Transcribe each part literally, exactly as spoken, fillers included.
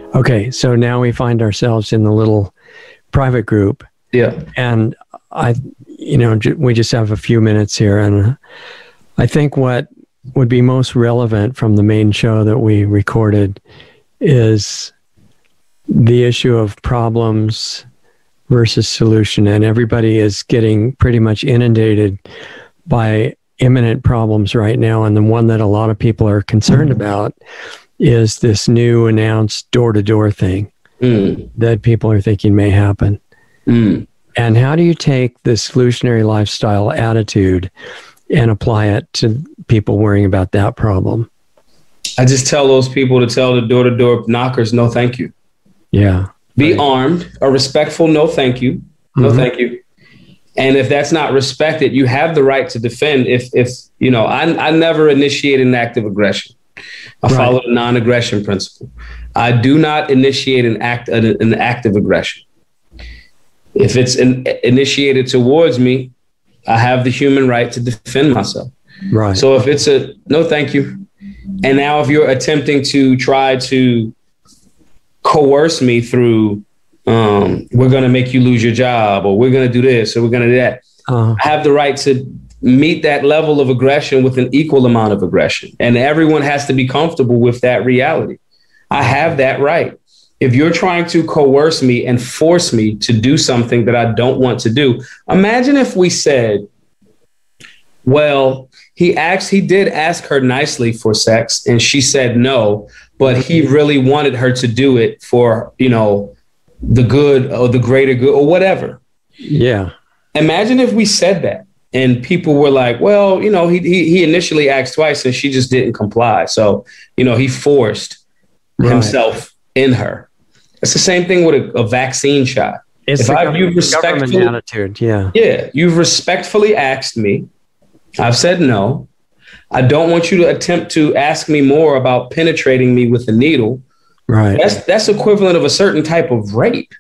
Okay, so now we find ourselves in the little private group. Yeah. And I, you know, j- we just have a few minutes here. And I think what would be most relevant from the main show that we recorded is the issue of problems versus solution. And everybody is getting pretty much inundated by imminent problems right now. And the one that a lot of people are concerned about is this new announced door-to-door thing mm. that people are thinking may happen. Mm. And how do you take the solutionary lifestyle attitude and apply it to people worrying about that problem? I just tell those people to tell the door-to-door knockers, no, thank you. Yeah. Be right. armed, a respectful, no, thank you. No, Mm-hmm. thank you. And if that's not respected, you have the right to defend. If, if you know, I, I never initiate an act of aggression. I Right. follow the non-aggression principle. I do not initiate an act, an, an act of aggression. If it's in, initiated towards me, I have the human right to defend myself. Right. So if it's a no, thank you. And now if you're attempting to try to coerce me through, um, we're going to make you lose your job, or we're going to do this, or we're going to do that. Uh, I have the right to meet that level of aggression with an equal amount of aggression. And everyone has to be comfortable with that reality. I have that right. If you're trying to coerce me and force me to do something that I don't want to do, imagine if we said, well, he asked, he did ask her nicely for sex and she said no, but he really wanted her to do it for, you know, the good or the greater good or whatever. Yeah. Imagine if we said that and people were like, well, you know, he he, he initially asked twice and she just didn't comply. So, you know, he forced Right. himself in her. It's the same thing with a, a vaccine shot. It's if the I, gov- you've government respectfully, attitude. Yeah. yeah, you've respectfully asked me. I've said no. I don't want you to attempt to ask me more about penetrating me with a needle. Right. That's that's equivalent of a certain type of rape.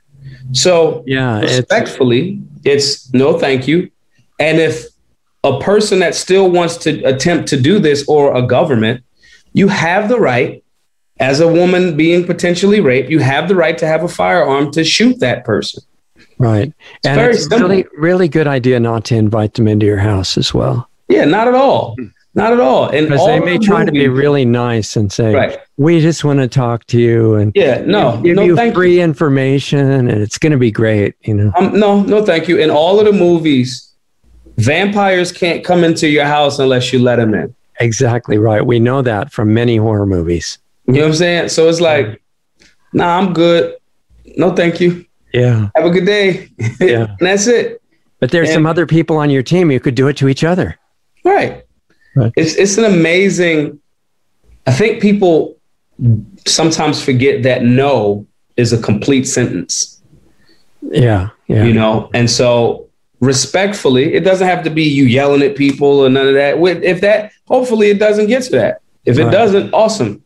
So Yeah. It's, respectfully, it's no, thank you. And if a person that still wants to attempt to do this or a government, you have the right. As a woman being potentially raped, you have the right to have a firearm to shoot that person. right. It's and very it's a simple. really, really good idea not to invite them into your house as well. Yeah, not at all. Not at all. And Because all they may the try to be movies- really nice and say, Right. we just want to talk to you and Yeah, no, give no, you thank free you. information and it's going to be great. You know, Um, no, no, thank you. In all of the movies, vampires can't come into your house unless you let them in. exactly right. We know that from many horror movies. You know what I'm saying? So it's like, nah, I'm good. No, thank you. Yeah. Have a good day. Yeah. And that's it. But there's And- some other people on your team who could do it to each other. Right. Right. It's it's an amazing. I think people sometimes forget that no is a complete sentence, Yeah. Yeah. you know? And so respectfully, it doesn't have to be you yelling at people or none of that. With- If that, hopefully it doesn't get to that. If it Right. doesn't, awesome.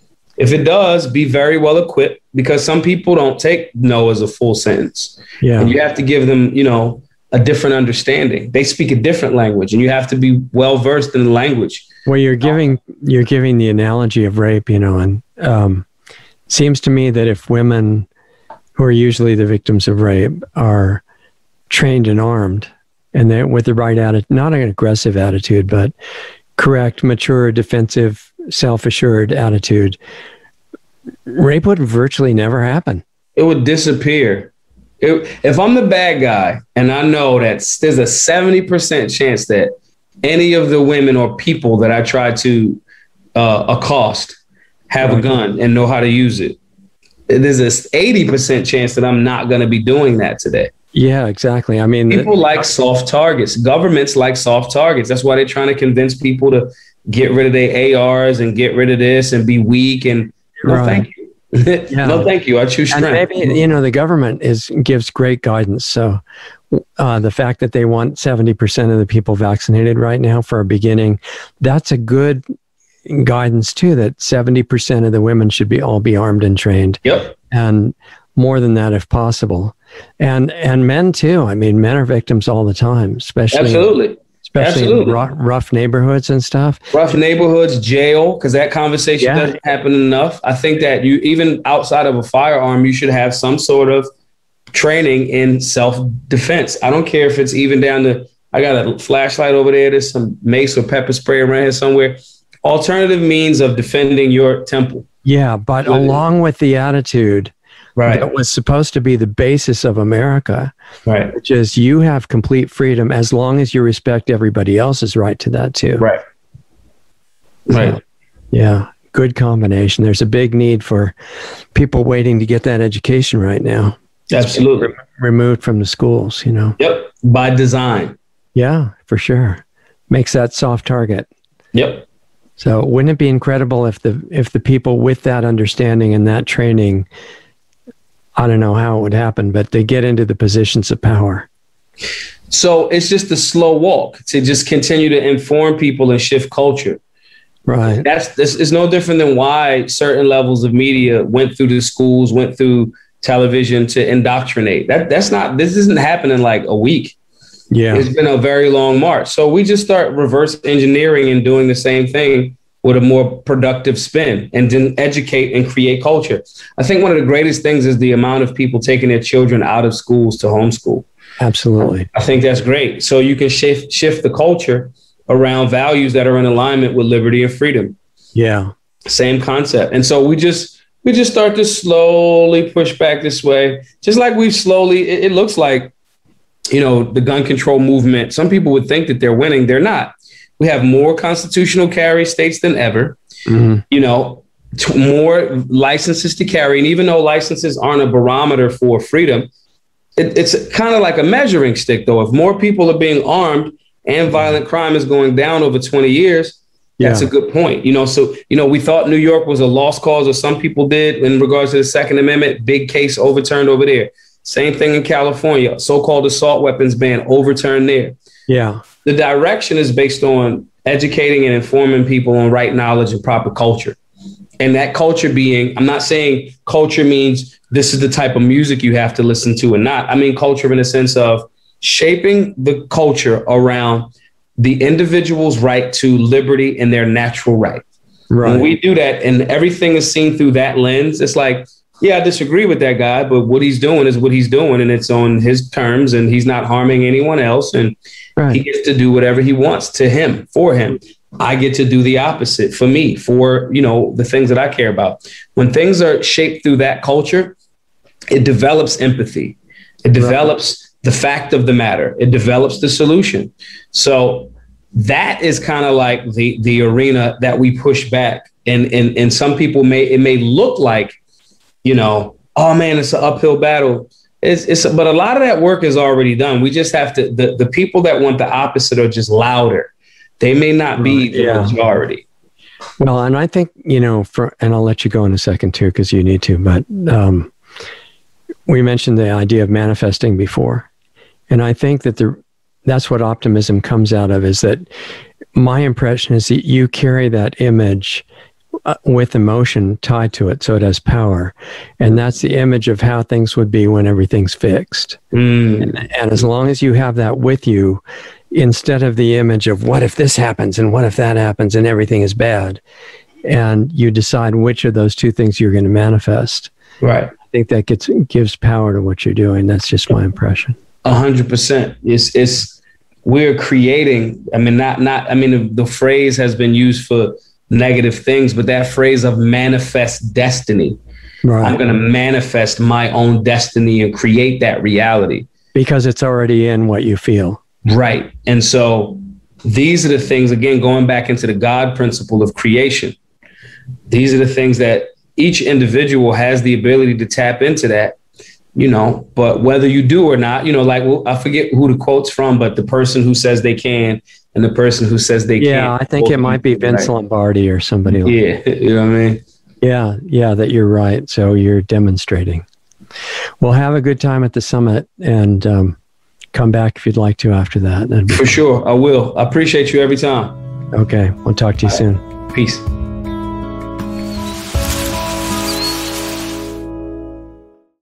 If it does, be very well equipped because some people don't take no as a full sentence. Yeah. And you have to give them, you know, a different understanding. They speak a different language and you have to be well versed in the language. Well, you're giving you're giving the analogy of rape, you know, and um, seems to me that if women who are usually the victims of rape are trained and armed, and they with the right attitude, not an aggressive attitude, but correct, mature, defensive, self-assured attitude, rape would virtually never happen. It would disappear. It, if I'm the bad guy and I know that there's a seventy percent chance that any of the women or people that I try to uh, accost have a gun and know how to use it, there's this eighty percent chance that I'm not going to be doing that today. Yeah, exactly. I mean, People the, like soft targets. Governments like soft targets. That's why they're trying to convince people to get rid of their A Rs and get rid of this and be weak. And no, Right. thank you. Yeah. No, thank you. I choose and strength. maybe, you know, the government is gives great guidance. So uh, the fact that they want seventy percent of the people vaccinated right now for a beginning, that's a good guidance too, that seventy percent of the women should be all be armed and trained. Yep. And more than that if possible. And and men too. I mean, men are victims all the time, especially Absolutely. especially Absolutely. in rough, rough neighborhoods and stuff. Rough neighborhoods, jail, because that conversation Yeah. doesn't happen enough. I think that you, even outside of a firearm, you should have some sort of training in self-defense. I don't care if it's even down to, I got a flashlight over there, there's some mace or pepper spray around here somewhere. Alternative means of defending your temple. Yeah, but Really? along with the attitude Right. that was supposed to be the basis of America, Right. which is you have complete freedom as long as you respect everybody else's right to that too. Right. Right. So, yeah, good combination. There's a big need for people waiting to get that education right now. Absolutely. Re- removed from the schools, you know. Yep. By design. Yeah, for sure. Makes that soft target. Yep. So wouldn't it be incredible if the if the people with that understanding and that training, I don't know how it would happen, but they get into the positions of power. So it's just a slow walk to just continue to inform people and shift culture. Right. That's this is no different than why certain levels of media went through the schools, went through television to indoctrinate. That that's not this isn't happening like a week. Yeah. It's been a very long march. So we just start reverse engineering and doing the same thing with a more productive spin and then educate and create culture. I think one of the greatest things is the amount of people taking their children out of schools to homeschool. Absolutely. I think that's great. So you can shift shift the culture around values that are in alignment with liberty and freedom. Yeah. Same concept. And so we just we just start to slowly push back this way, just like we've slowly, it, it looks like, you know, the gun control movement. Some people would think that they're winning. They're not. We have more constitutional carry states than ever, Mm-hmm. you know, t- more licenses to carry. And even though licenses aren't a barometer for freedom, it, it's kind of like a measuring stick, though. If more people are being armed and violent crime is going down over twenty years, that's Yeah. a good point. You know, so, you know, we thought New York was a lost cause, or some people did, in regards to the Second Amendment, big case overturned over there. Same thing in California, so-called assault weapons ban overturned there. Yeah. The direction is based on educating and informing people on right knowledge and proper culture. And that culture being, I'm not saying culture means this is the type of music you have to listen to or not. I mean culture in the sense of shaping the culture around the individual's right to liberty and their natural right. Right. When we do that and everything is seen through that lens, it's like, yeah, I disagree with that guy, but what he's doing is what he's doing, and it's on his terms, and he's not harming anyone else, and Right. he gets to do whatever he wants to him, for him. I get to do the opposite for me, for, you know, the things that I care about. When things are shaped through that culture, it develops empathy. It develops right. the fact of the matter. It develops the solution. So that is kind of like the the arena that we push back. And, and, and some people may, it may look like, you know, oh man, it's an uphill battle. It's, it's, but a lot of that work is already done. We just have to, the, the people that want the opposite are just louder. They may not be the yeah. majority. Well, and I think, you know, for, and I'll let you go in a second too, because you need to, but um, we mentioned the idea of manifesting before. And I think that the, that's what optimism comes out of, is that my impression is that you carry that image uh, with emotion tied to it, so it has power. And that's the image of how things would be when everything's fixed. Mm. And, and as long as you have that with you, instead of the image of what if this happens and what if that happens and everything is bad, and you decide which of those two things you're going to manifest. Right. I think that gets gives power to what you're doing. That's just my impression. A hundred percent. It's it's we're creating. I mean, not not. I mean, the, the phrase has been used for negative things, but that phrase of manifest destiny. Right. I'm going to manifest my own destiny and create that reality because it's already in what you feel. Right. And so these are the things, again, going back into the God principle of creation. These are the things that each individual has the ability to tap into that, you know, but whether you do or not, you know, like, well, I forget who the quote's from, but the person who says they can and the person who says they yeah, can't. I think it might be Vince right? Lombardi or somebody like yeah, that. You know what I mean? Yeah, yeah, that you're right. So you're demonstrating. Well, have a good time at the summit, and um, come back if you'd like to after that. For sure, I will. I appreciate you every time. Okay, we'll talk to you All soon. Right. Peace.